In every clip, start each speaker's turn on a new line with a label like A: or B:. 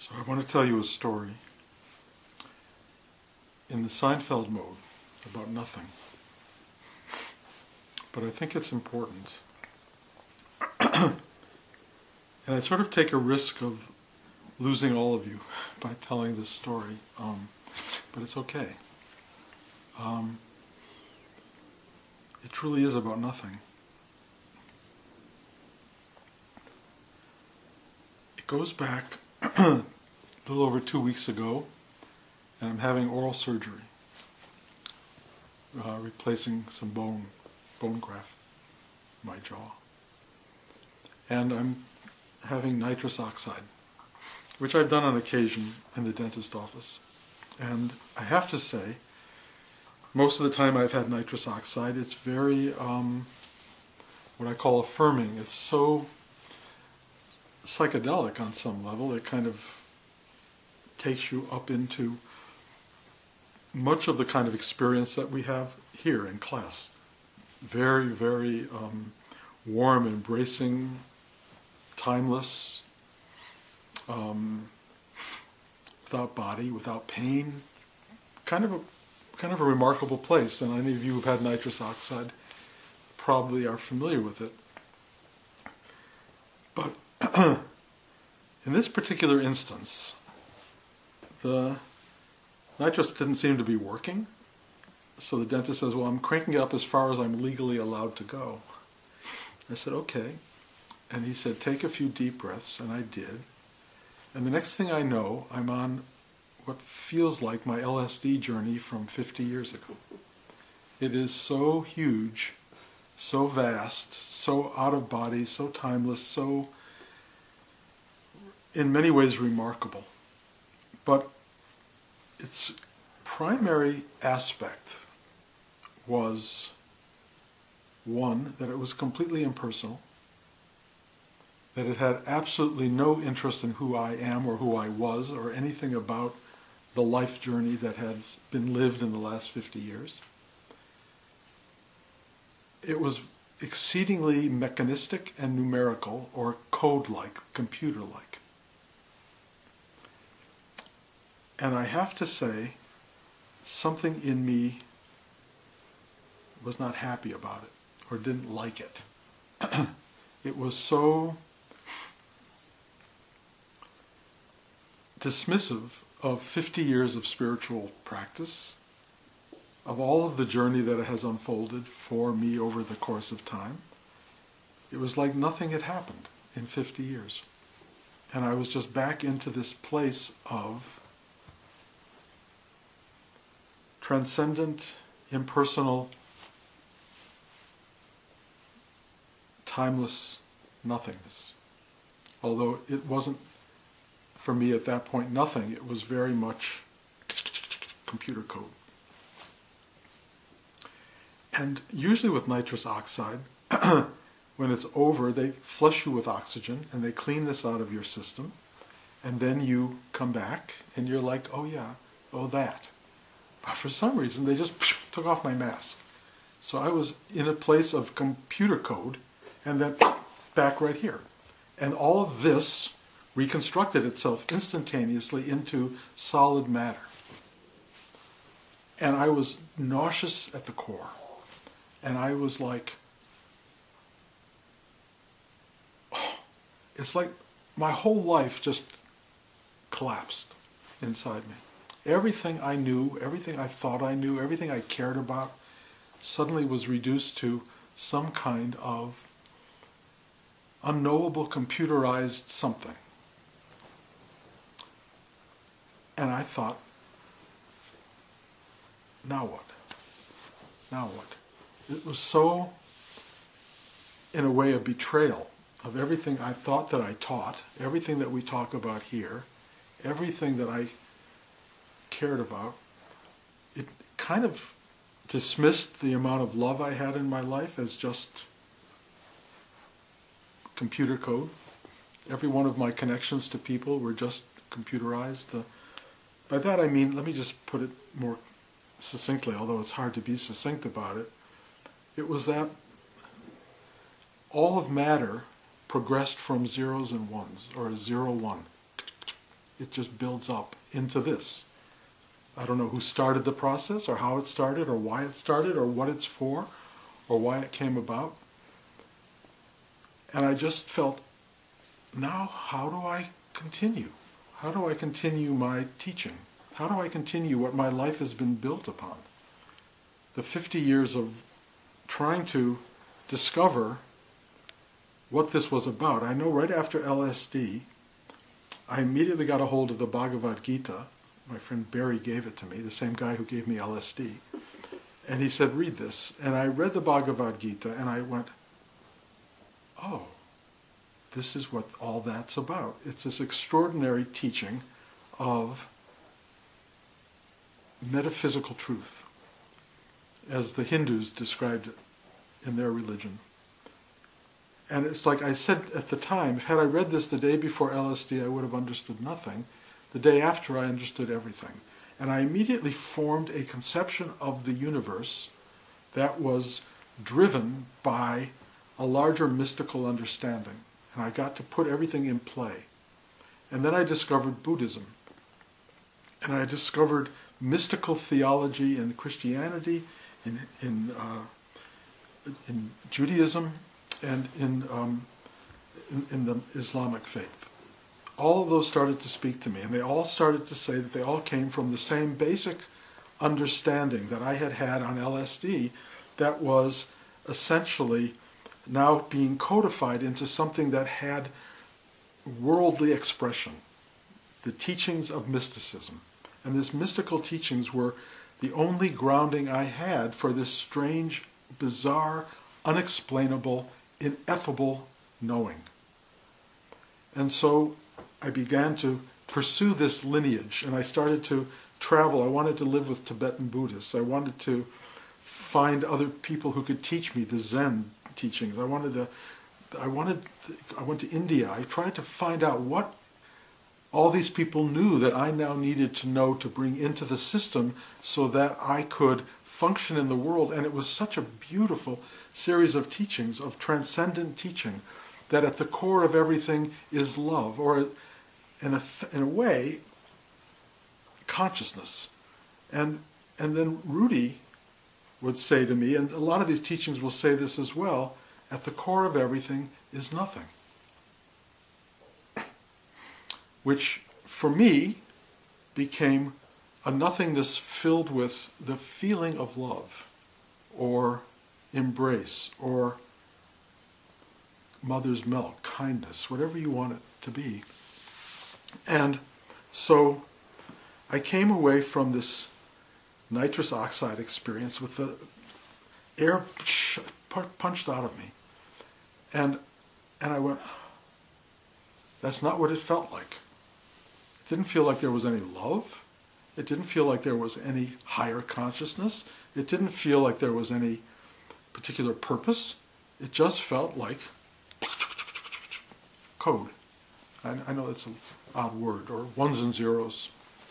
A: So I want to tell you a story in the Seinfeld mode about nothing. But I think it's important. And I sort of take a risk of losing all of you by telling this story, but it's okay. It truly is about nothing. It goes back a little over 2 weeks ago, and I'm having oral surgery, replacing some bone graft in my jaw. And I'm having nitrous oxide, which I've done on occasion in the dentist office. And I have to say, most of the time I've had nitrous oxide, it's very, what I call affirming. It's so psychedelic on some level. It kind of takes you up into much of the kind of experience that we have here in class. Very, very warm, embracing, timeless, without body, without pain. Kind of a remarkable place, and any of you who've had nitrous oxide probably are familiar with it. But in this particular instance, the nitrous didn't seem to be working, so the dentist says, well, I'm cranking it up as far as I'm legally allowed to go. I said, okay. And he said, take a few deep breaths, and I did. And the next thing I know, I'm on what feels like my LSD journey from 50 years ago. It is so huge, so vast, so out of body, so timeless, so in many ways remarkable. But its primary aspect was, one, that it was completely impersonal, that it had absolutely no interest in who I am or who I was or anything about the life journey that has been lived in the last 50 years. It was exceedingly mechanistic and numerical, or code-like, computer-like. And I have to say, something in me was not happy about it, or didn't like it. It was so dismissive of 50 years of spiritual practice, of all of the journey that it has unfolded for me over the course of time. It was like nothing had happened in 50 years. And I was just back into this place of transcendent, impersonal, timeless nothingness. Although it wasn't, for me at that point, nothing. It was very much computer code. And usually with nitrous oxide, when it's over, they flush you with oxygen and they clean this out of your system. And then you come back and you're like, oh yeah, oh that. But for some reason, they just took off my mask. So I was in a place of computer code and then back right here. And all of this reconstructed itself instantaneously into solid matter. And I was nauseous at the core. And I was like, oh, it's like my whole life just collapsed inside me. Everything I knew, everything I thought I knew, everything I cared about suddenly was reduced to some kind of unknowable computerized something. And I thought, now what? Now what? It was so, in a way, a betrayal of everything I thought that I taught, everything that we talk about here, everything that I cared about. It kind of dismissed the amount of love I had in my life as just computer code. Every one of my connections to people were just computerized. By that I mean, let me just put it more succinctly, although it's hard to be succinct about it. It was that all of matter progressed from zeros and ones, or 0, 1. it just builds up into this. I don't know who started the process, or how it started, or why it started, or what it's for, or why it came about. And I just felt, now how do I continue? How do I continue my teaching? How do I continue what my life has been built upon? The 50 years of trying to discover what this was about. I know right after LSD, I immediately got a hold of the Bhagavad Gita. My friend Barry gave it to me, the same guy who gave me LSD. And he said, read this. And I read the Bhagavad Gita and I went, oh, this is what all that's about. It's this extraordinary teaching of metaphysical truth, as the Hindus described it in their religion. And it's like I said at the time, had I read this the day before LSD, I would have understood nothing. The day after, I understood everything. And I immediately formed a conception of the universe that was driven by a larger mystical understanding. And I got to put everything in play. And then I discovered Buddhism. And I discovered mystical theology in Christianity, in Judaism, and in the Islamic faith. All of those started to speak to me, and they all started to say that they all came from the same basic understanding that I had had on LSD, that was essentially now being codified into something that had worldly expression, the teachings of mysticism. And these mystical teachings were the only grounding I had for this strange, bizarre, unexplainable, ineffable knowing. And so I began to pursue this lineage, and I started to travel. I wanted to live with Tibetan Buddhists. I wanted to find other people who could teach me the Zen teachings. I went to India. I tried to find out what all these people knew that I now needed to know to bring into the system so that I could function in the world. And it was such a beautiful series of teachings, of transcendent teaching, that at the core of everything is love, or in a way, consciousness. And then Rudy would say to me, and a lot of these teachings will say this as well, at the core of everything is nothing. Which, for me, became a nothingness filled with the feeling of love, or embrace, or mother's milk, kindness, whatever you want it to be. And so I came away from this nitrous oxide experience with the air punched out of me. And I went, that's not what it felt like. It didn't feel like there was any love. It didn't feel like there was any higher consciousness. It didn't feel like there was any particular purpose. It just felt like code. I know it's an odd word, or ones and zeros.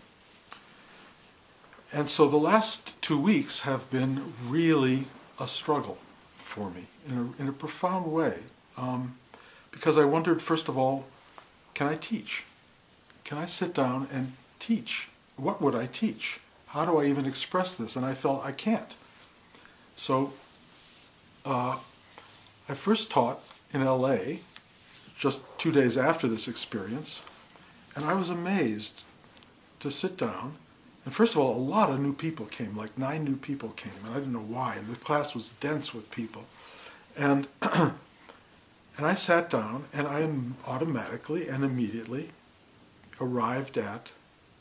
A: And so the last 2 weeks have been really a struggle for me in a profound way. Because I wondered, first of all, can I teach? Can I sit down and teach? What would I teach? How do I even express this? And I felt I can't. So I first taught in LA just 2 days after this experience, and I was amazed to sit down. And first of all, a lot of new people came, like 9 new people came, and I didn't know why, and the class was dense with people. And and I sat down, and I automatically and immediately arrived at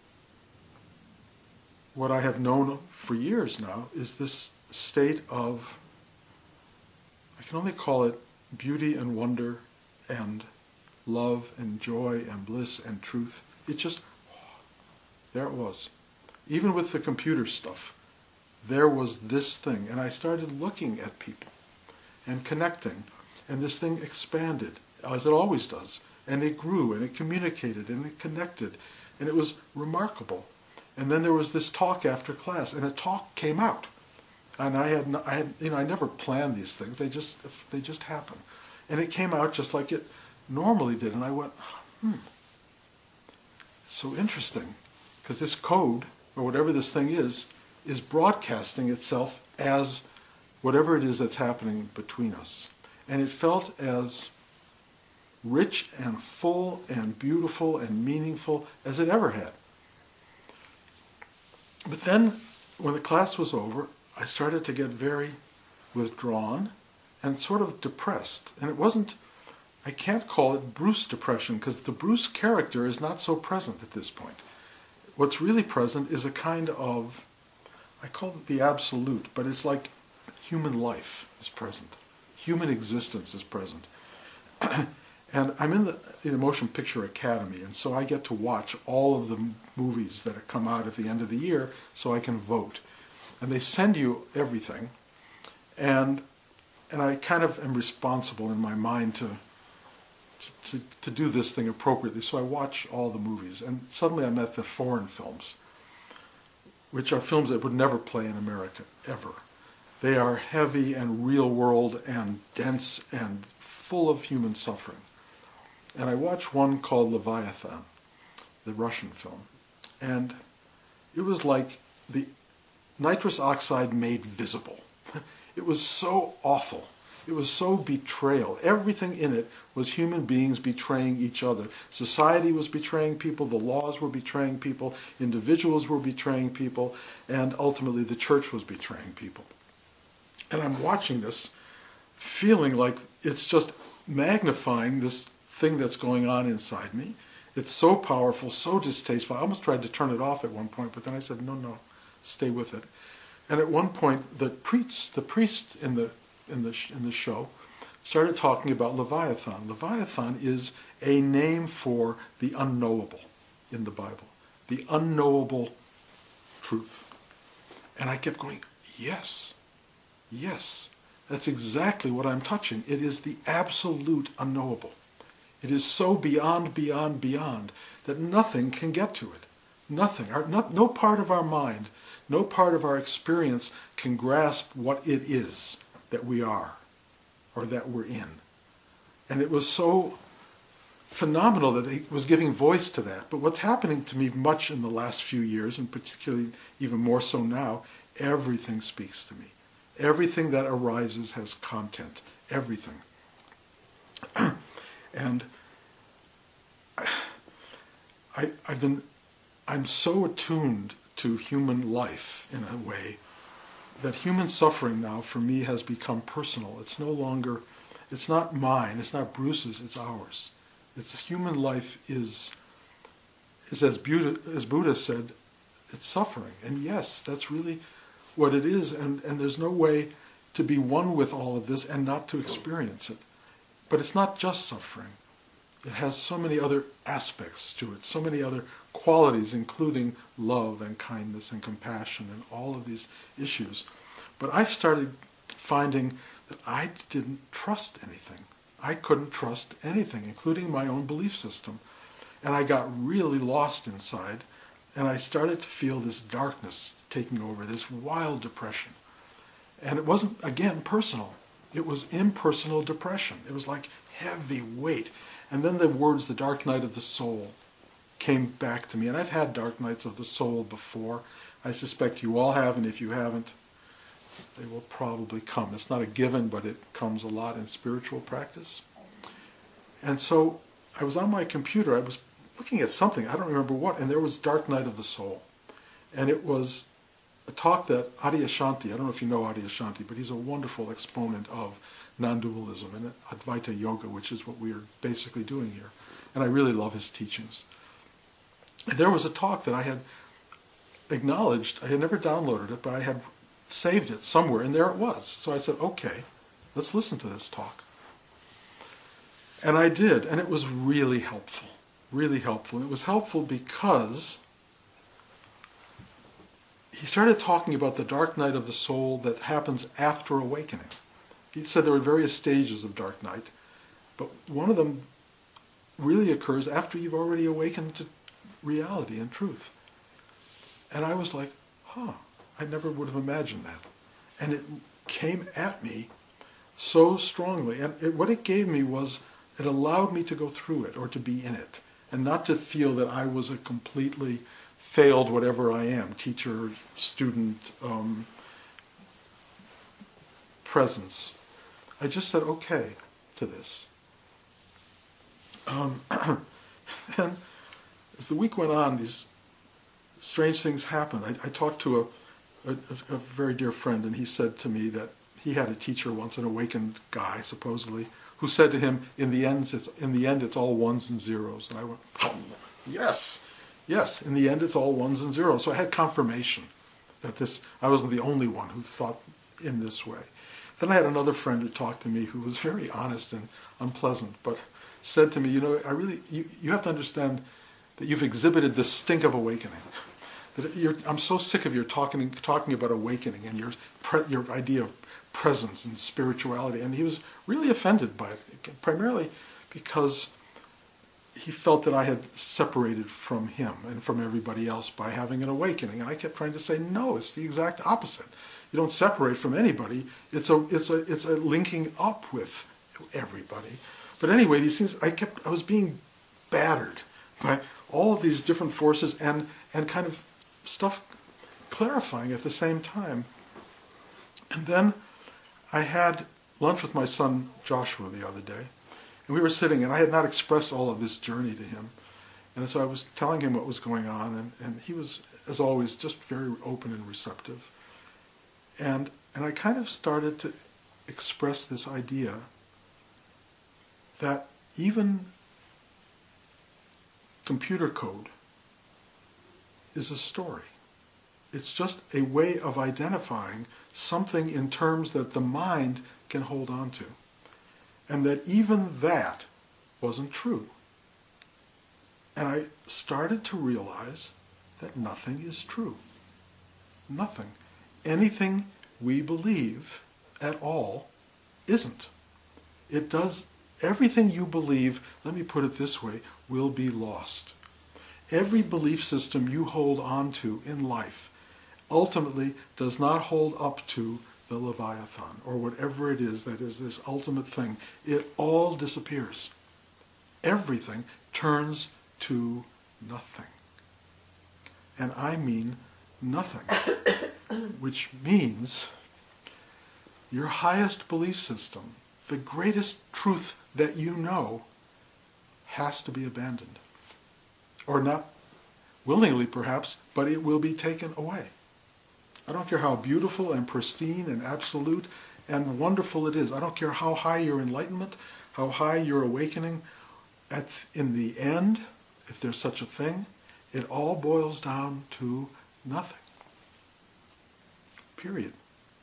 A: what I have known for years now, is this state of, I can only call it beauty and wonder and love and joy and bliss and truth. It just, there it was. Even with the computer stuff, there was this thing. And I started looking at people and connecting. And this thing expanded, as it always does. And it grew, and it communicated, and it connected. And it was remarkable. And then there was this talk after class, and a talk came out. And I never planned these things. They just happen. And it came out just like it normally did. And I went, it's so interesting, because this code, or whatever this thing is broadcasting itself as whatever it is that's happening between us. And it felt as rich and full and beautiful and meaningful as it ever had. But then, when the class was over, I started to get very withdrawn and sort of depressed. And it wasn't, I can't call it Bruce depression, because the Bruce character is not so present at this point. What's really present is a kind of, I call it the absolute, but it's like human life is present. Human existence is present. And I'm in the Motion Picture Academy, and so I get to watch all of the movies that come out at the end of the year so I can vote. And they send you everything, and I kind of am responsible in my mind to do this thing appropriately, so I watch all the movies. And suddenly I'm at the foreign films, which are films that would never play in America, ever. They are heavy and real world and dense and full of human suffering. And I watched one called Leviathan, the Russian film. And it was like the nitrous oxide made visible. It was so awful. It was so betrayal. Everything in it was human beings betraying each other. Society was betraying people, the laws were betraying people, individuals were betraying people, and ultimately the church was betraying people. And I'm watching this, feeling like it's just magnifying this thing that's going on inside me. It's so powerful, so distasteful. I almost tried to turn it off at one point, but then I said, no, stay with it. And at one point, the priest in the show started talking about Leviathan. Leviathan is a name for the unknowable in the Bible, the unknowable truth. And I kept going, yes, that's exactly what I'm touching. It is the absolute unknowable. It is so beyond that nothing can get to it. Nothing. No part of our mind, no part of our experience can grasp what it is that we are or that we're in. And it was so phenomenal that he was giving voice to that. But what's happening to me much in the last few years, and particularly even more so now, everything speaks to me. Everything that arises has content. Everything. And I'm so attuned to human life in a way that human suffering now for me has become personal. It's no longer, it's not mine, it's not Bruce's, it's ours. It's human life is as Buddha said, it's suffering. And yes, that's really what it is, and there's no way to be one with all of this and not to experience it. But it's not just suffering. It has so many other aspects to it, so many other qualities, including love and kindness and compassion and all of these issues. But I've started finding that I didn't trust anything. I couldn't trust anything, including my own belief system. And I got really lost inside, and I started to feel this darkness taking over, this wild depression. And it wasn't, again, personal. It was impersonal depression. It was like heavy weight. And then the words, the dark night of the soul, came back to me. And I've had dark nights of the soul before. I suspect you all have, and if you haven't, they will probably come. It's not a given, but it comes a lot in spiritual practice. And so I was on my computer. I was looking at something, I don't remember what, and there was Dark Night of the Soul. And it was a talk that Adyashanti, I don't know if you know Adyashanti, but he's a wonderful exponent of non-dualism and Advaita Yoga, which is what we are basically doing here. And I really love his teachings. And there was a talk that I had acknowledged. I had never downloaded it, but I had saved it somewhere, and there it was. So I said, okay, let's listen to this talk. And I did, and it was really helpful. Really helpful. And it was helpful because he started talking about the dark night of the soul that happens after awakening. He said there were various stages of dark night, but one of them really occurs after you've already awakened to reality and truth. And I was like, I never would have imagined that. And it came at me so strongly. And what it gave me was, it allowed me to go through it or to be in it. and not to feel that I was a completely failed whatever I am, teacher, student, presence. I just said okay to this. And as the week went on, these strange things happened. I talked to a very dear friend, and he said to me that he had a teacher once, an awakened guy, supposedly, who said to him, in the end, it's all ones and zeros. And I went, oh, yes, in the end, it's all ones and zeros. So I had confirmation that I wasn't the only one who thought in this way. Then I had another friend who talked to me who was very honest and unpleasant, but said to me, you have to understand that you've exhibited this stink of awakening. I'm so sick of your talking about awakening and your idea of presence and spirituality. And he was really offended by it, primarily because he felt that I had separated from him and from everybody else by having an awakening. And I kept trying to say, no, it's the exact opposite. You don't separate from anybody. It's a linking up with everybody. But anyway, these things, I was being battered by all of these different forces and kind of stuff clarifying at the same time. And then I had lunch with my son Joshua the other day, and we were sitting, and I had not expressed all of this journey to him. And so I was telling him what was going on, and he was, as always, just very open and receptive. And I kind of started to express this idea that even computer code is a story. It's just a way of identifying something in terms that the mind can hold on to. And that even that wasn't true. And I started to realize that nothing is true. Nothing. Anything we believe at all isn't. It does. Everything you believe, let me put it this way, will be lost. Every belief system you hold on to in life ultimately does not hold up to the Leviathan, or whatever it is that is this ultimate thing. It all disappears. Everything turns to nothing. And I mean nothing. Which means your highest belief system, the greatest truth that you know, has to be abandoned. Or not willingly perhaps, but it will be taken away. I don't care how beautiful and pristine and absolute and wonderful it is. I don't care how high your enlightenment, how high your awakening. In the end, if there's such a thing, it all boils down to nothing. Period.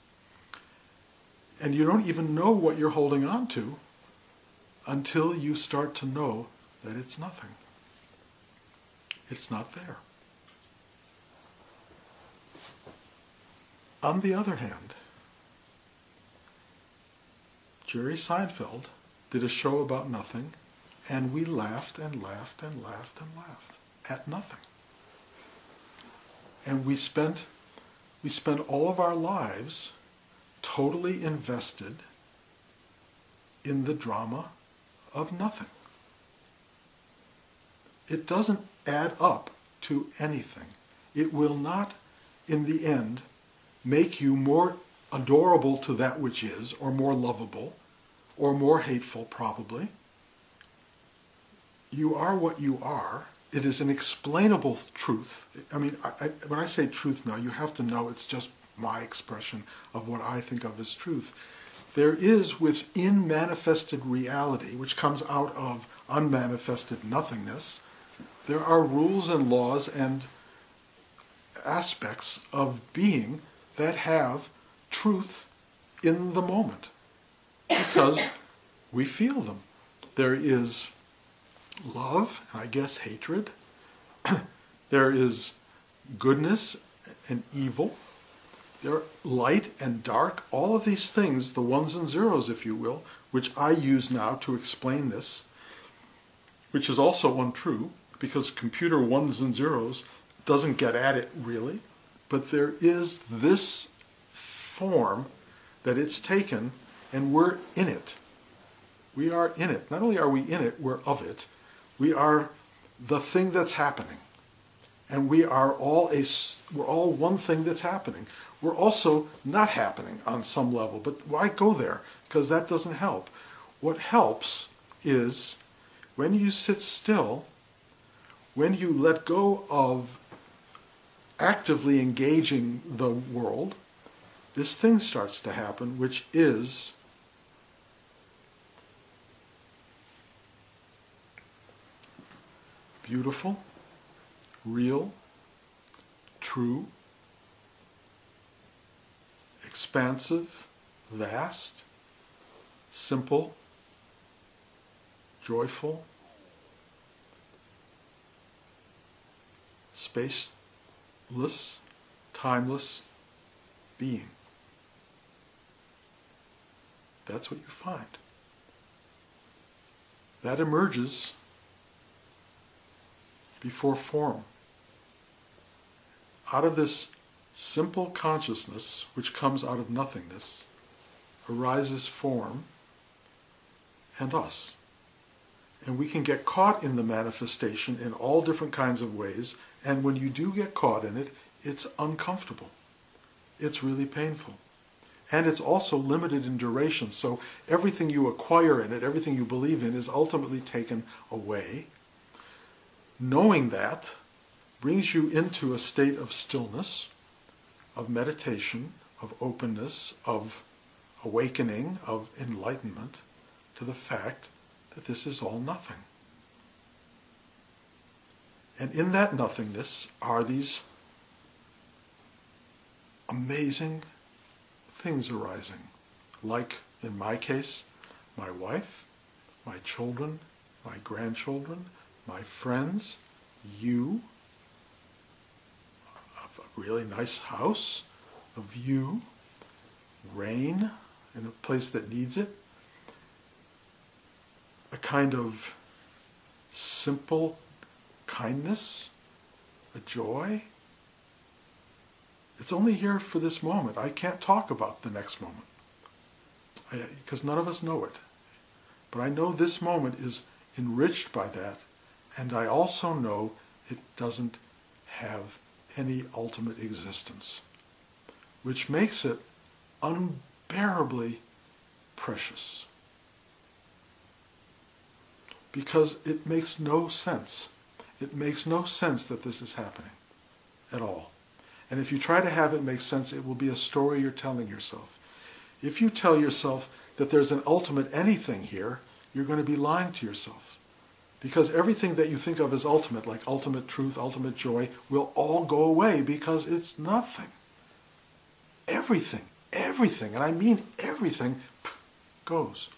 A: And you don't even know what you're holding on to until you start to know that it's nothing. It's not there. On the other hand, Jerry Seinfeld did a show about nothing, and we laughed and laughed and laughed and laughed at nothing. And we spent all of our lives totally invested in the drama of nothing. It doesn't add up to anything. It will not, in the end, make you more adorable to that which is, or more lovable, or more hateful, probably. You are what you are. It is an explainable truth. I mean, when I say truth now, you have to know it's just my expression of what I think of as truth. There is within manifested reality, which comes out of unmanifested nothingness, there are rules and laws and aspects of being that have truth in the moment, because we feel them. There is love, and I guess hatred. There is goodness and evil. There are light and dark. All of these things, the ones and zeros, if you will, which I use now to explain this, which is also untrue, because computer ones and zeros doesn't get at it really, but there is this form that it's taken, and we're in it. We are in it. Not only are we in it, we're of it. We are the thing that's happening. And we're all one thing that's happening. We're also not happening on some level, but why go there? Because that doesn't help. What helps is when you sit still, when you let go of actively engaging the world, this thing starts to happen, which is beautiful, real, true, expansive, vast, simple, joyful, spaceless, timeless being. That's what you find. That emerges before form. Out of this simple consciousness, which comes out of nothingness, arises form and us. And we can get caught in the manifestation in all different kinds of ways, and when you do get caught in it, it's uncomfortable. It's really painful. And it's also limited in duration, so everything you acquire in it, everything you believe in, is ultimately taken away. Knowing that brings you into a state of stillness, of meditation, of openness, of awakening, of enlightenment to the fact that this is all nothing. And in that nothingness are these amazing things arising, like, in my case, my wife, my children, my grandchildren, my friends, you, a really nice house, a view, rain in a place that needs it, a kind of simple kindness, a joy. It's only here for this moment. I can't talk about the next moment because none of us know it. But I know this moment is enriched by that, and I also know it doesn't have any ultimate existence, which makes it unbearably precious. Because it makes no sense. It makes no sense that this is happening at all. And if you try to have it make sense, it will be a story you're telling yourself. If you tell yourself that there's an ultimate anything here, you're going to be lying to yourself. Because everything that you think of as ultimate, like ultimate truth, ultimate joy, will all go away because it's nothing. Everything, and I mean everything, goes.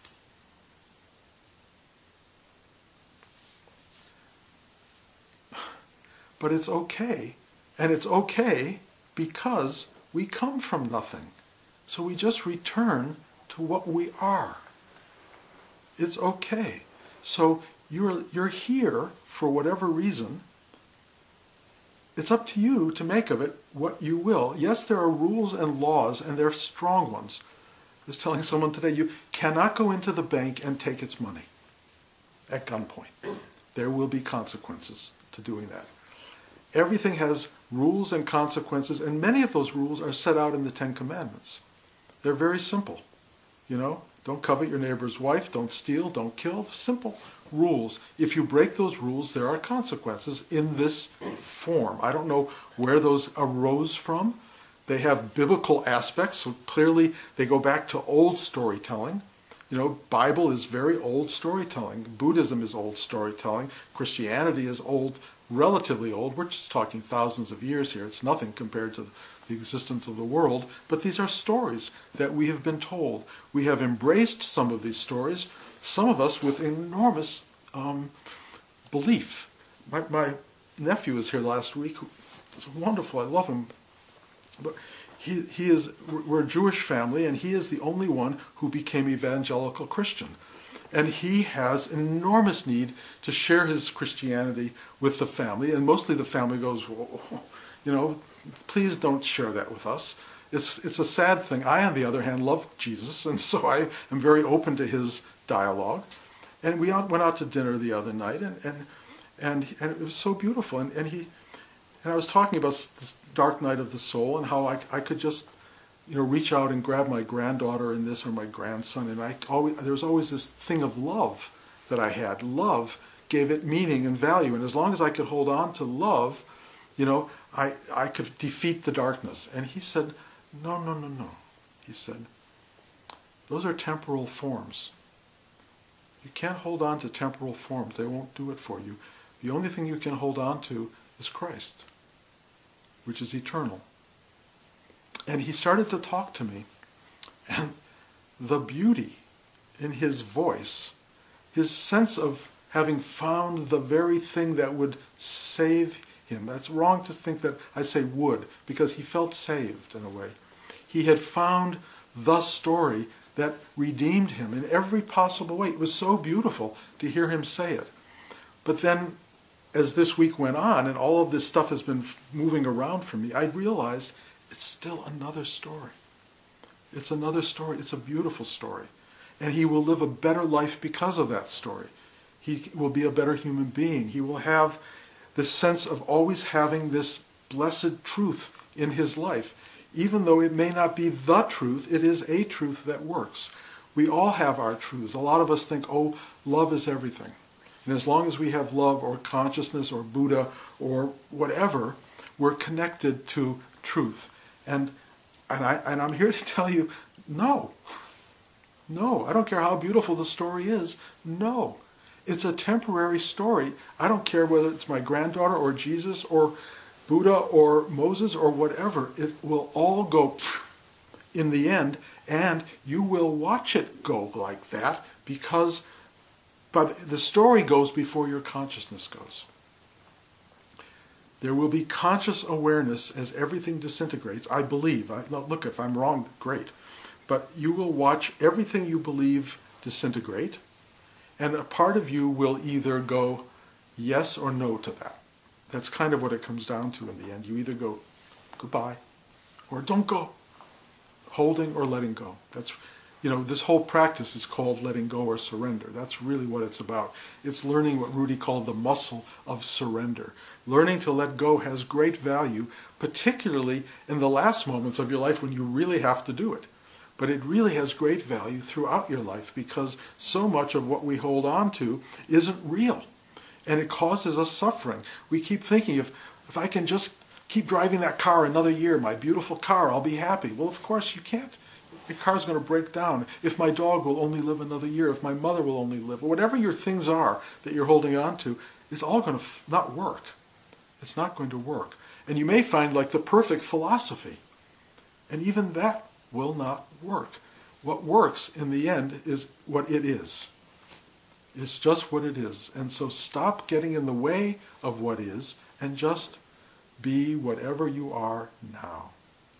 A: But it's okay. And it's okay because we come from nothing. So we just return to what we are. It's okay. So you're here for whatever reason. It's up to you to make of it what you will. Yes, there are rules and laws, and they're strong ones. I was telling someone today, you cannot go into the bank and take its money at gunpoint. There will be consequences to doing that. Everything has rules and consequences, and many of those rules are set out in the Ten Commandments. They're very simple. Don't covet your neighbor's wife, don't steal, don't kill. Simple rules. If you break those rules, there are consequences in this form. I don't know where those arose from. They have biblical aspects, so clearly they go back to old storytelling. Bible is very old storytelling. Buddhism is old storytelling. Christianity is old, relatively old. We're just talking thousands of years here. It's nothing compared to the existence of the world. But these are stories that we have been told. We have embraced some of these stories, some of us with enormous belief. My nephew was here last week. It's wonderful. I love him. But we're a Jewish family, and he is the only one who became evangelical Christian. And he has an enormous need to share his Christianity with the family, and mostly the family goes, please don't share that with us. It's a sad thing. I, on the other hand, love Jesus, and so I am very open to his dialogue. And we went out to dinner the other night, and it was so beautiful. And I was talking about this dark night of the soul and how I could just, reach out and grab my granddaughter in this or my grandson, and there was always this thing of love that I had. Love gave it meaning and value, and as long as I could hold on to love, I could defeat the darkness. And he said, no, no, no, no. He said, those are temporal forms. You can't hold on to temporal forms. They won't do it for you. The only thing you can hold on to is Christ, which is eternal. And he started to talk to me, and the beauty in his voice, his sense of having found the very thing that would save him. That's wrong to think that I say would, because he felt saved in a way. He had found the story that redeemed him in every possible way. It was so beautiful to hear him say it. But then, as this week went on, and all of this stuff has been moving around for me, I realized it's still another story. It's another story. It's a beautiful story. And he will live a better life because of that story. He will be a better human being. He will have this sense of always having this blessed truth in his life. Even though it may not be the truth, it is a truth that works. We all have our truths. A lot of us think, oh, love is everything. And as long as we have love or consciousness or Buddha or whatever, we're connected to truth. And I'm here to tell you, no. No, I don't care how beautiful the story is. No. It's a temporary story. I don't care whether it's my granddaughter or Jesus or Buddha or Moses or whatever. It will all go in the end, and you will watch it go like that but the story goes before your consciousness goes. There will be conscious awareness as everything disintegrates, I believe. Look, if I'm wrong, great. But you will watch everything you believe disintegrate, and a part of you will either go yes or no to that. That's kind of what it comes down to in the end. You either go goodbye or don't go, holding or letting go. That's, this whole practice is called letting go or surrender. That's really what it's about. It's learning what Rudy called the muscle of surrender. Learning to let go has great value, particularly in the last moments of your life when you really have to do it. But it really has great value throughout your life because so much of what we hold on to isn't real. And it causes us suffering. We keep thinking, if I can just keep driving that car another year, my beautiful car, I'll be happy. Well, of course you can't. Your car's going to break down. If my dog will only live another year, if my mother will only live, whatever your things are that you're holding on to, it's all going to not work. It's not going to work. And you may find like the perfect philosophy. And even that will not work. What works in the end is what it is. It's just what it is. And so stop getting in the way of what is and just be whatever you are now.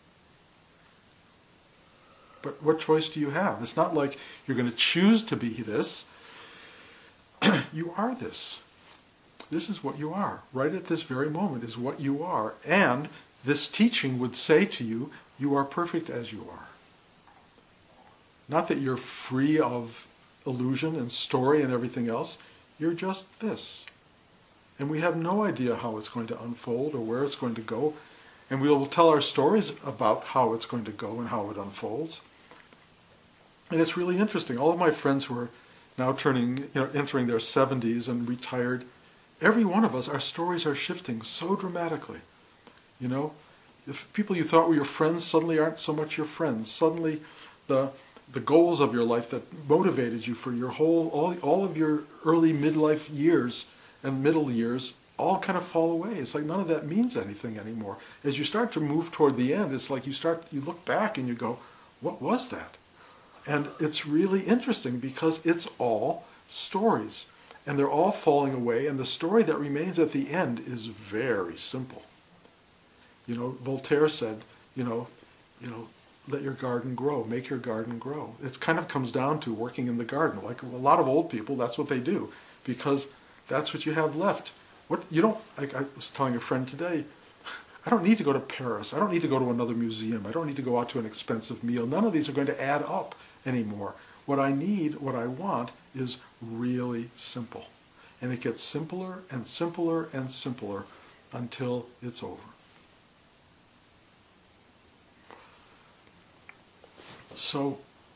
A: But what choice do you have? It's not like you're going to choose to be this. You are this. This is what you are. Right at this very moment is what you are. And this teaching would say to you, you are perfect as you are. Not that you're free of illusion and story and everything else. You're just this. And we have no idea how it's going to unfold or where it's going to go. And we will tell our stories about how it's going to go and how it unfolds. And it's really interesting. All of my friends who are now entering their 70s and retired, every one of us, our stories are shifting so dramatically. If people you thought were your friends suddenly aren't so much your friends. Suddenly the goals of your life that motivated you for your all of your early midlife years and middle years all kind of fall away. It's like none of that means anything anymore. As you start to move toward the end, it's like you look back and you go, what was that? And it's really interesting because it's all stories. And they're all falling away, and the story that remains at the end is very simple. Voltaire said, let your garden grow, make your garden grow. It kind of comes down to working in the garden. Like a lot of old people, that's what they do, because that's what you have left. Like I was telling a friend today, I don't need to go to Paris. I don't need to go to another museum. I don't need to go out to an expensive meal. None of these are going to add up anymore. What I want is really simple. And it gets simpler and simpler and simpler until it's over. So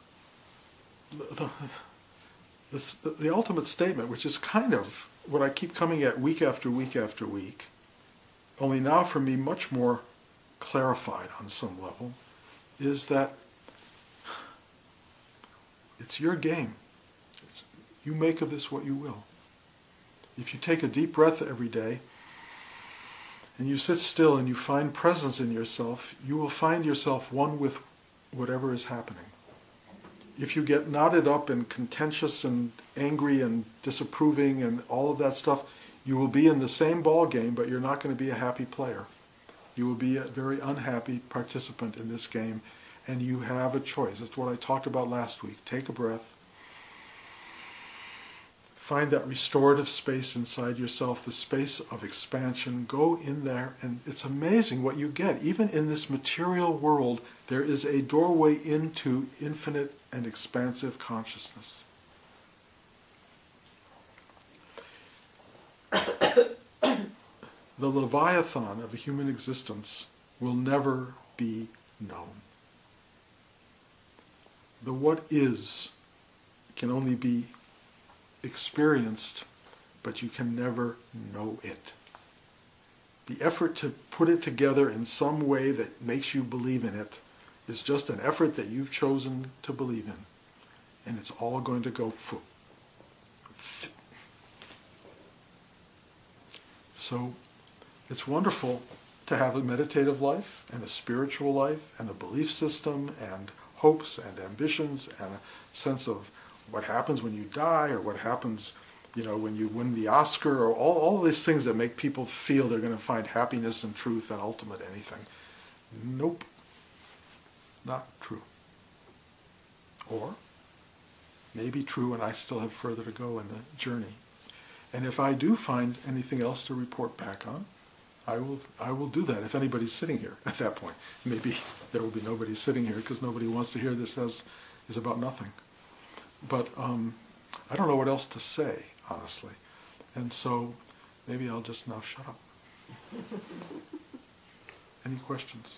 A: the ultimate statement, which is kind of what I keep coming at week after week after week, only now for me much more clarified on some level, is that it's your game. You make of this what you will. If you take a deep breath every day and you sit still and you find presence in yourself, you will find yourself one with whatever is happening. If you get knotted up and contentious and angry and disapproving and all of that stuff, you will be in the same ball game, but you're not going to be a happy player. You will be a very unhappy participant in this game, and you have a choice. That's what I talked about last week. Take a breath. Find that restorative space inside yourself, the space of expansion. Go in there, and it's amazing what you get. Even in this material world, there is a doorway into infinite and expansive consciousness. The Leviathan of a human existence will never be known. The what is can only be experienced, but you can never know it. The effort to put it together in some way that makes you believe in it is just an effort that you've chosen to believe in. And it's all going to go foot. So it's wonderful to have a meditative life and a spiritual life and a belief system and hopes and ambitions and a sense of what happens when you die, or what happens, when you win the Oscar, or all these things that make people feel they're going to find happiness and truth and ultimate anything. Nope. Not true. Or maybe true, and I still have further to go in the journey. And if I do find anything else to report back on, I will do that if anybody's sitting here at that point. Maybe there will be nobody sitting here because nobody wants to hear this is about nothing. But I don't know what else to say, honestly. And so maybe I'll just now shut up. Any questions?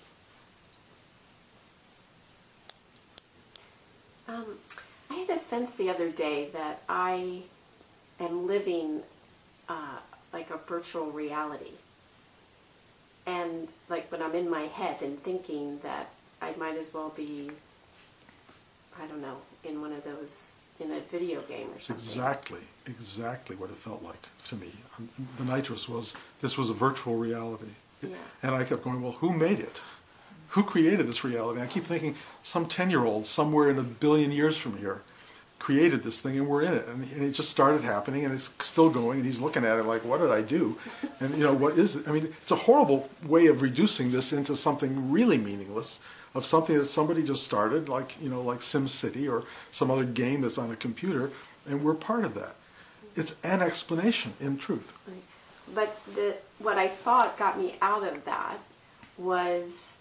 B: I had a sense the other day that I am living like a virtual reality. And like when I'm in my head and thinking that I might as well be, I don't know, in one of those, in a video game or something.
A: It's exactly what it felt like to me. The nitrous this was a virtual reality.
B: Yeah.
A: And I kept going, well, who made it? Who created this reality? I keep thinking some 10-year-old somewhere in a billion years from here created this thing, and we're in it. And it just started happening, and it's still going, and he's looking at it like, what did I do? And, what is it? I mean, it's a horrible way of reducing this into something really meaningless, of something that somebody just started, like SimCity or some other game that's on a computer, and we're part of that. It's an explanation, in truth.
B: But what I thought got me out of that was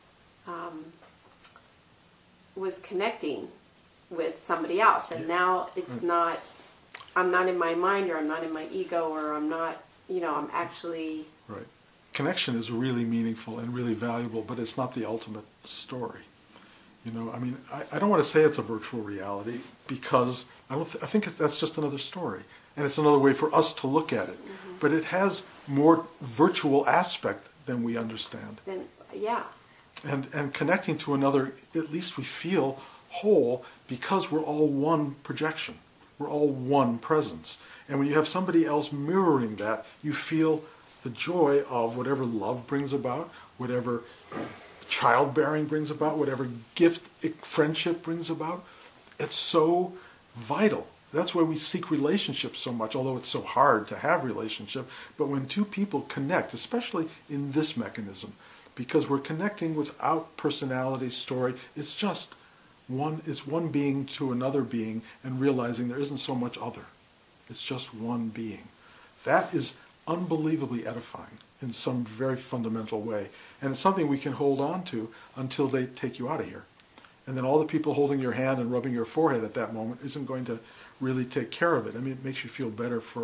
B: connecting with somebody else, and now it's not, I'm not in my mind, or I'm not in my ego, or I'm not, I'm actually...
A: Right. Connection is really meaningful and really valuable, but it's not the ultimate story. I don't want to say it's a virtual reality, because I think that's just another story, and it's another way for us to look at it. Mm-hmm. But it has more virtual aspect than we understand.
B: Yeah.
A: And connecting to another, at least we feel whole, because we're all one projection. We're all one presence. And when you have somebody else mirroring that, you feel the joy of whatever love brings about, whatever childbearing brings about, whatever gift friendship brings about. It's so vital. That's why we seek relationships so much, although it's so hard to have relationship. But when two people connect, especially in this mechanism, because we're connecting without personality, story, it's just one being to another being, and realizing there isn't so much other. It's just one being. That is unbelievably edifying in some very fundamental way. And it's something we can hold on to until they take you out of here. And then all the people holding your hand and rubbing your forehead at that moment isn't going to really take care of it. I mean, it makes you feel better for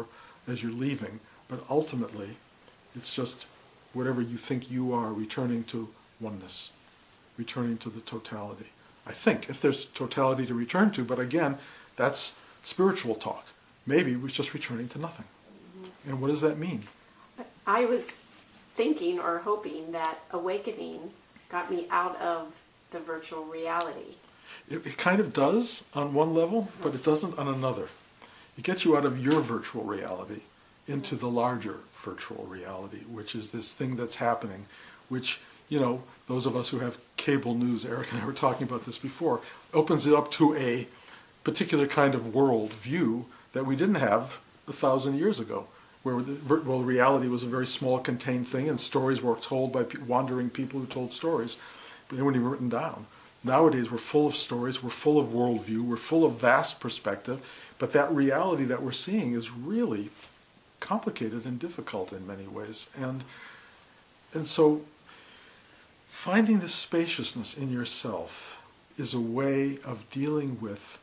A: as you're leaving, but ultimately it's just whatever you think you are returning to oneness, returning to the totality. I think, if there's totality to return to, but again, that's spiritual talk. Maybe we're just returning to nothing. And what does that mean?
B: I was thinking or hoping that awakening got me out of the virtual reality.
A: It kind of does on one level, but it doesn't on another. It gets you out of your virtual reality into the larger virtual reality, which is this thing that's happening, which, you know, those of us who have cable news, Eric and I were talking about this before, opens it up to a particular kind of world view that we didn't have 1,000 years ago, where the virtual reality was a very small contained thing and stories were told by wandering people who told stories, but they weren't even written down. Nowadays we're full of stories, we're full of worldview, we're full of vast perspective, but that reality that we're seeing is really complicated and difficult in many ways. And so finding this spaciousness in yourself is a way of dealing with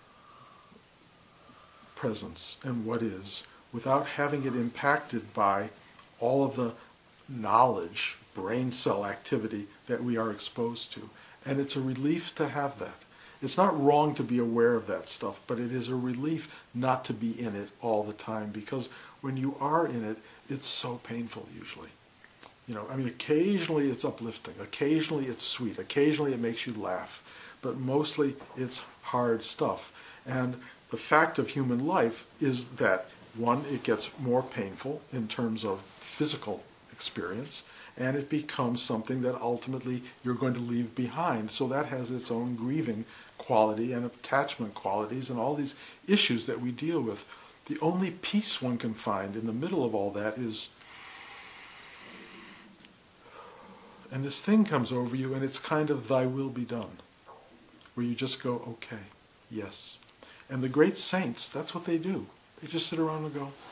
A: presence and what is without having it impacted by all of the knowledge, brain cell activity that we are exposed to. And it's a relief to have that. It's not wrong to be aware of that stuff, but it is a relief not to be in it all the time, because when you are in it, it's so painful usually. You know, I mean, occasionally it's uplifting, occasionally it's sweet, occasionally it makes you laugh, but mostly it's hard stuff. And the fact of human life is that, one, it gets more painful in terms of physical experience, and it becomes something that ultimately you're going to leave behind. So that has its own grieving quality and attachment qualities and all these issues that we deal with. The only peace one can find in the middle of all that is, and this thing comes over you and it's kind of thy will be done, where you just go, okay, yes. And the great saints, that's what they do. They just sit around and go,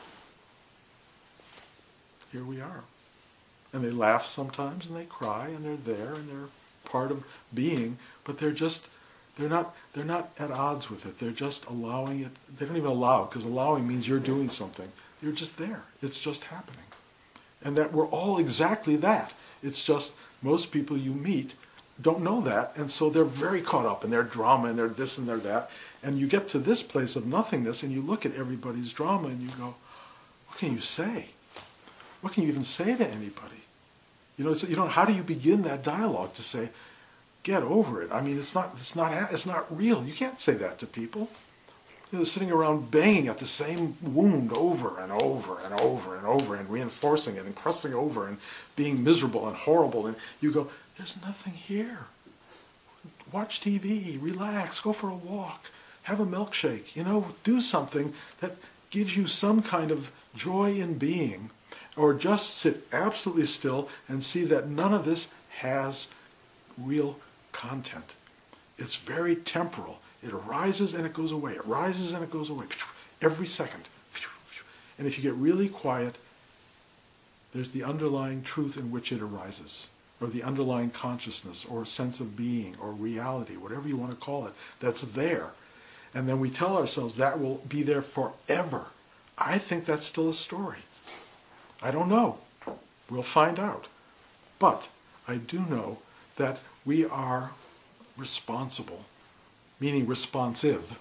A: here we are. And they laugh sometimes and they cry and they're there and they're part of being, but they're not at odds with it. They're just allowing it. They don't even allow, because allowing means you're doing something. You're just there. It's just happening. And that we're all exactly that. It's just most people you meet don't know that, and so they're very caught up in their drama and their this and their that. And you get to this place of nothingness and you look at everybody's drama and you go, what can you say? What can you even say to anybody? You know, how do you begin that dialogue to say, get over it? I mean, it's not real. You can't say that to people. You know, sitting around banging at the same wound over and over and over and over and reinforcing it and crossing over and being miserable and horrible. And you go, there's nothing here. Watch TV, relax, go for a walk, have a milkshake, you know, do something that gives you some kind of joy in being. Or just sit absolutely still and see that none of this has real content. It's very temporal. It arises and it goes away. It rises and it goes away. Every second. And if you get really quiet, there's the underlying truth in which it arises, or the underlying consciousness, or sense of being, or reality, whatever you want to call it, that's there. And then we tell ourselves that will be there forever. I think that's still a story. I don't know. We'll find out. But I do know that we are responsible, meaning responsive,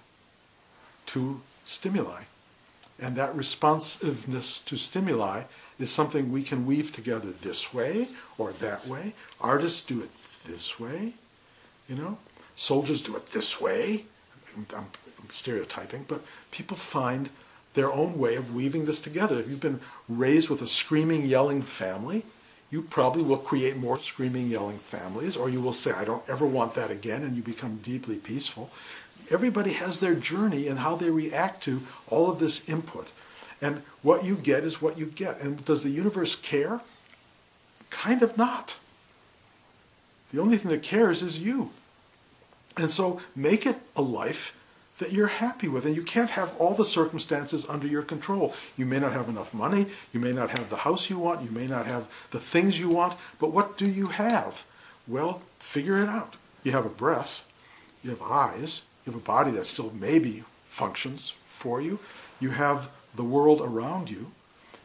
A: to stimuli. And that responsiveness to stimuli is something we can weave together this way or that way. Artists do it this way, you know. Soldiers do it this way. I'm stereotyping, but people find their own way of weaving this together. If you've been raised with a screaming, yelling family, you probably will create more screaming, yelling families, or you will say, I don't ever want that again, and you become deeply peaceful. Everybody has their journey and how they react to all of this input. And what you get is what you get. And does the universe care? Kind of not. The only thing that cares is you. And so make it a life that you're happy with. And you can't have all the circumstances under your control. You may not have enough money. You may not have the house you want. You may not have the things you want. But what do you have? Well, figure it out. You have a breath. You have eyes. You have a body that still maybe functions for you. You have the world around you.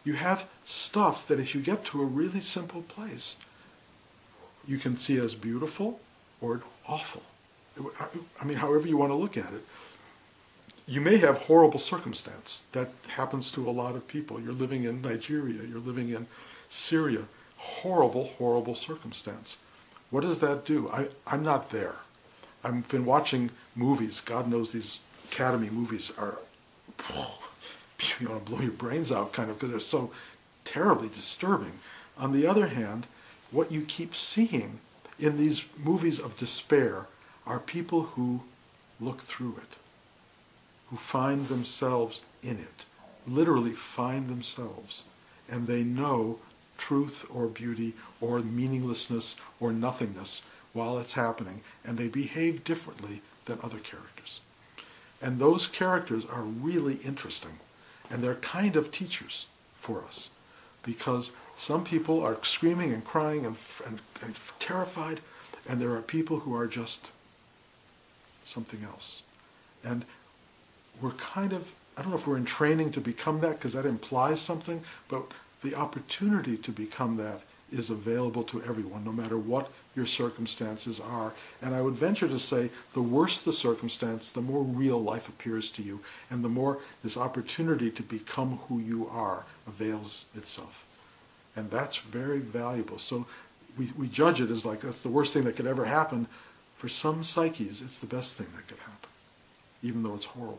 A: You have stuff that if you get to a really simple place, you can see as beautiful or awful. I mean, however you want to look at it. You may have horrible circumstance. That happens to a lot of people. You're living in Nigeria, you're living in Syria. Horrible, horrible circumstance. What does that do? I'm not there. I've been watching movies. God knows these Academy movies are, you want to blow your brains out kind of, because they're so terribly disturbing. On the other hand, what you keep seeing in these movies of despair are people who look through it, who find themselves in it, literally find themselves, and they know truth or beauty or meaninglessness or nothingness while it's happening, and they behave differently than other characters. And those characters are really interesting, and they're kind of teachers for us, because some people are screaming and crying and terrified, and there are people who are just something else. And we're kind of, I don't know if we're in training to become that, because that implies something, but the opportunity to become that is available to everyone, no matter what your circumstances are. And I would venture to say, the worse the circumstance, the more real life appears to you, and the more this opportunity to become who you are avails itself. And that's very valuable. So we judge it as like that's the worst thing that could ever happen. For some psyches, it's the best thing that could happen, even though it's horrible.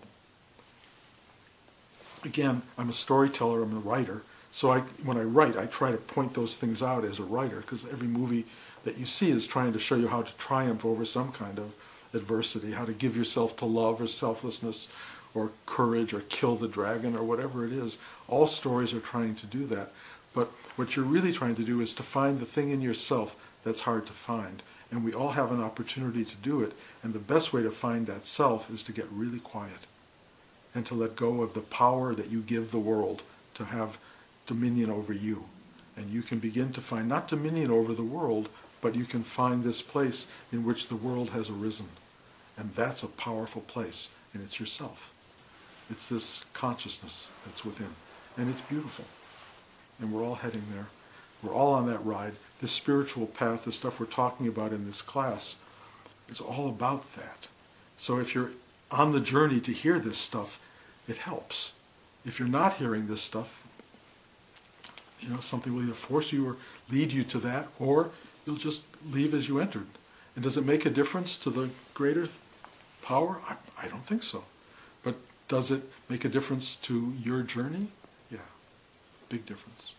A: Again, I'm a storyteller, I'm a writer, so when I write, I try to point those things out as a writer, because every movie that you see is trying to show you how to triumph over some kind of adversity, how to give yourself to love or selflessness or courage or kill the dragon or whatever it is. All stories are trying to do that. But what you're really trying to do is to find the thing in yourself that's hard to find. And we all have an opportunity to do it. And the best way to find that self is to get really quiet and to let go of the power that you give the world to have dominion over you. And you can begin to find not dominion over the world, but you can find this place in which the world has arisen. And that's a powerful place, and it's yourself. It's this consciousness that's within. And it's beautiful. And we're all heading there. We're all on that ride. This spiritual path, the stuff we're talking about in this class, is all about that. So if you're on the journey to hear this stuff, it helps. If you're not hearing this stuff, something will either force you or lead you to that, or you'll just leave as you entered. And does it make a difference to the greater power? I don't think so. But does it make a difference to your journey? Yeah, big difference.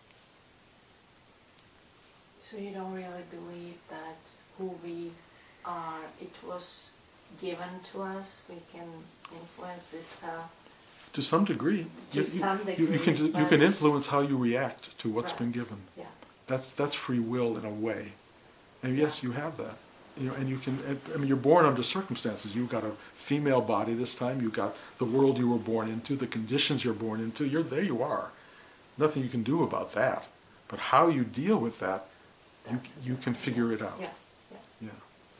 C: So you don't really believe that who we are, it was given to us, we can influence it?
A: To some degree.
C: To some degree.
A: You can influence how you react to what's
C: Right.
A: been given.
C: Yeah.
A: That's free will in a way. And yes, you have that. And you can, you're born under circumstances. You've got a female body this time, you've got the world you were born into, the conditions you're born into, there you are. Nothing you can do about that. But how you deal with that, you can figure it out.
C: Yeah.
A: Yeah.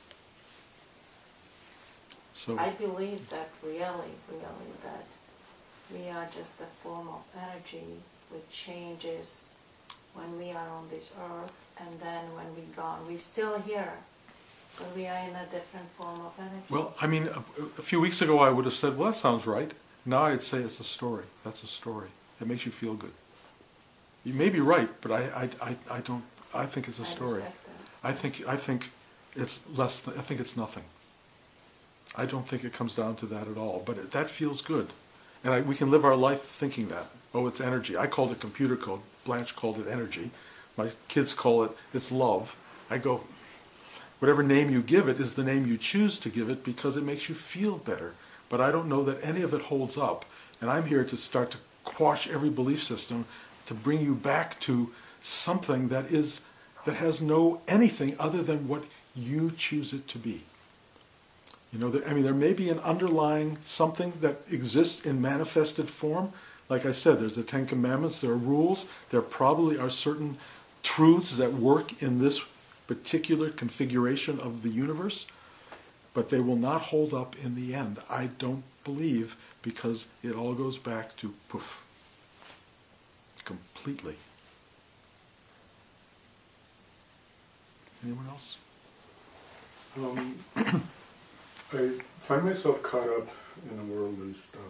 A: So
C: I believe that really, that we are just a form of energy which changes when we are on this earth, and then when we're gone, we're still here, but we are in a different form of energy.
A: well, a few weeks ago I would have said, well, that sounds right. Now I'd say it's a story. That's a story. It makes you feel good. You may be right, but I don't. I think it's a story. I think it's less. I think it's nothing. I don't think it comes down to that at all. But that feels good, and we can live our life thinking that. Oh, it's energy. I called it computer code. Blanche called it energy. My kids call it's love. I go, whatever name you give it is the name you choose to give it because it makes you feel better. But I don't know that any of it holds up. And I'm here to start to quash every belief system to bring you back to something that has no anything other than what you choose it to be. There may be an underlying something that exists in manifested form. Like I said, there's the Ten Commandments, there are rules, there probably are certain truths that work in this particular configuration of the universe, but they will not hold up in the end. I don't believe, because it all goes back to poof. completely. Anyone else?
D: I find myself caught up in the worldly stuff.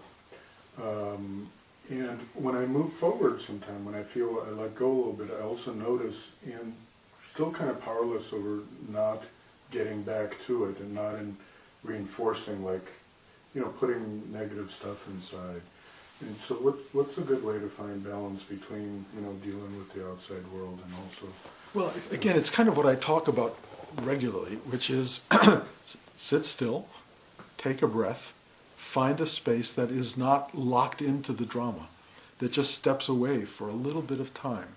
D: And when I move forward sometime, when I feel I let go a little bit, I also notice, and still kind of powerless over not getting back to it and not in reinforcing, like, putting negative stuff inside. And so what's a good way to find balance between, dealing with the outside world and also...
A: Well, again, it's kind of what I talk about regularly, which is sit still, take a breath, find a space that is not locked into the drama, that just steps away for a little bit of time.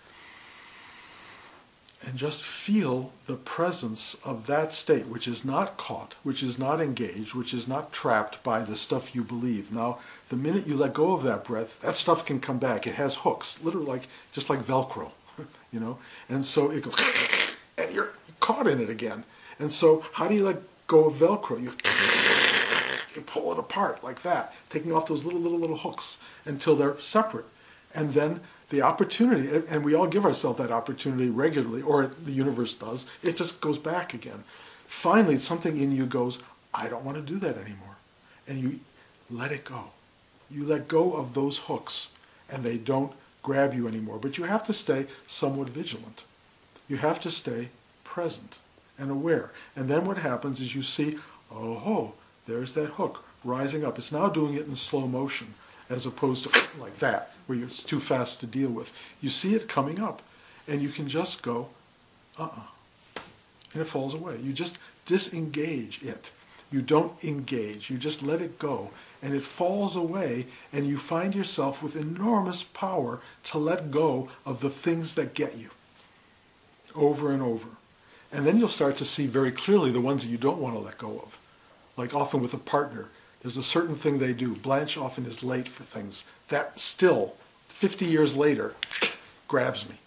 A: And just feel the presence of that state, which is not caught, which is not engaged, which is not trapped by the stuff you believe. Now, the minute you let go of that breath, that stuff can come back. It has hooks, literally just like Velcro, And so it goes, and you're caught in it again. And so how do you let go of Velcro? You pull it apart like that, taking off those little hooks until they're separate. And then the opportunity, and we all give ourselves that opportunity regularly, or the universe does, it just goes back again. Finally, something in you goes, I don't want to do that anymore. And you let it go. You let go of those hooks, and they don't grab you anymore. But you have to stay somewhat vigilant. You have to stay present and aware. And then what happens is you see, oh, there's that hook rising up. It's now doing it in slow motion, as opposed to like that, where it's too fast to deal with. You see it coming up, and you can just go, and it falls away. You just disengage it. You don't engage. You just let it go, and it falls away, and you find yourself with enormous power to let go of the things that get you over and over. And then you'll start to see very clearly the ones that you don't want to let go of. Like often with a partner, there's a certain thing they do. Blanche often is late for things. That still, 50 years later, grabs me.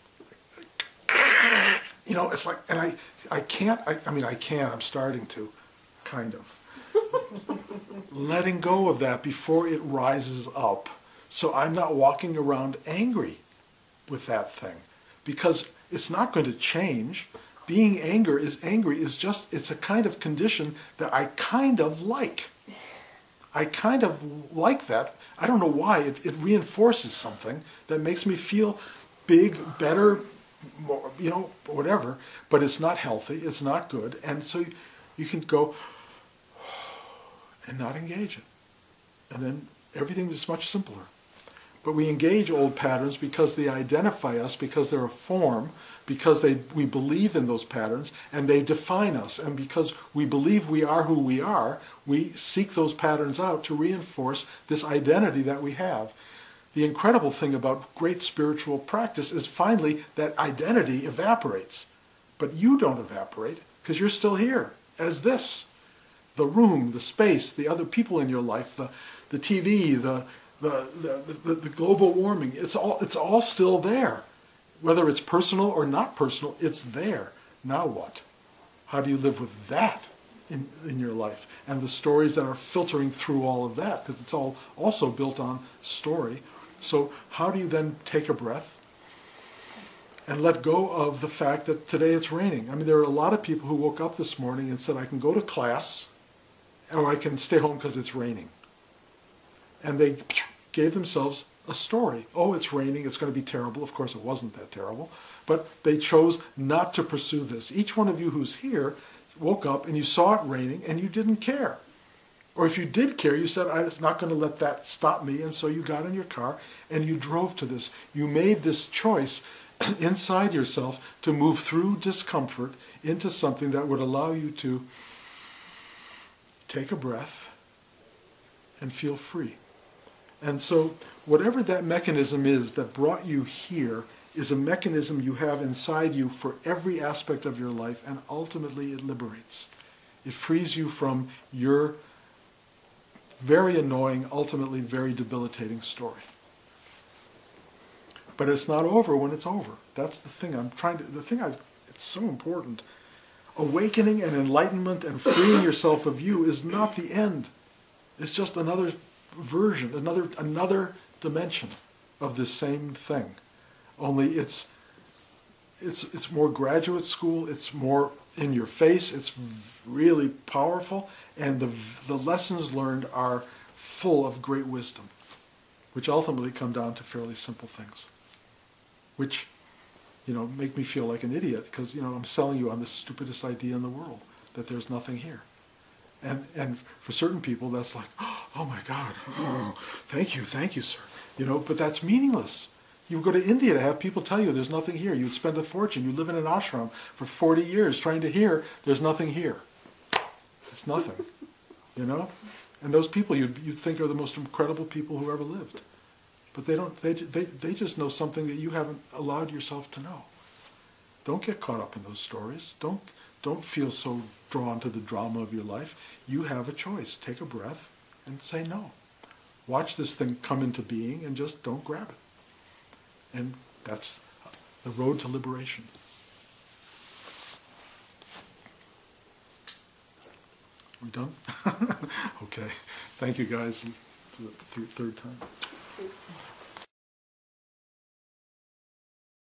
A: It's like, and I can't, I can, I'm starting to, kind of. Letting go of that before it rises up. So I'm not walking around angry with that thing. Because it's not going to change. Being angry is just, it's a kind of condition that I kind of like. I kind of like that. I don't know why. It reinforces something that makes me feel big, better, more, whatever. But it's not healthy. It's not good. And so you can go and not engage it. And then everything is much simpler. But we engage old patterns because they identify us, because they're a form, because we believe in those patterns, and they define us. And because we believe we are who we are, we seek those patterns out to reinforce this identity that we have. The incredible thing about great spiritual practice is finally that identity evaporates. But you don't evaporate, because you're still here as this. The room, the space, the other people in your life, the TV, the global warming, it's all still there. Whether it's personal or not personal, it's there. Now what? How do you live with that in your life? And the stories that are filtering through all of that, because it's all also built on story. So how do you then take a breath and let go of the fact that today it's raining? There are a lot of people who woke up this morning and said, I can go to class, or I can stay home because it's raining. And they gave themselves a story. Oh, it's raining, it's going to be terrible. Of course, it wasn't that terrible. But they chose not to pursue this. Each one of you who's here woke up and you saw it raining and you didn't care. Or if you did care, you said, I'm not going to let that stop me. And so you got in your car and you drove to this. You made this choice inside yourself to move through discomfort into something that would allow you to take a breath and feel free. And so whatever that mechanism is that brought you here is a mechanism you have inside you for every aspect of your life, and ultimately it liberates. It frees you from your very annoying, ultimately very debilitating story. But it's not over when it's over. That's the thing it's so important. Awakening and enlightenment and freeing yourself of you is not the end. It's just another version, another dimension of this same thing, only it's more graduate school, it's more in your face, it's really powerful, and the lessons learned are full of great wisdom, which ultimately come down to fairly simple things, which, make me feel like an idiot because, I'm selling you on the stupidest idea in the world, that there's nothing here. And for certain people, that's like, oh my God, oh, thank you, sir. But that's meaningless. You go to India to have people tell you there's nothing here. You'd spend a fortune. You live in an ashram for 40 years trying to hear there's nothing here. It's nothing, And those people you'd think are the most incredible people who ever lived. But they don't. They just know something that you haven't allowed yourself to know. Don't get caught up in those stories. Don't feel so drawn to the drama of your life. You have a choice. Take a breath and say no. Watch this thing come into being and just don't grab it. And that's the road to liberation. We done? Okay. Thank you, guys. Third time.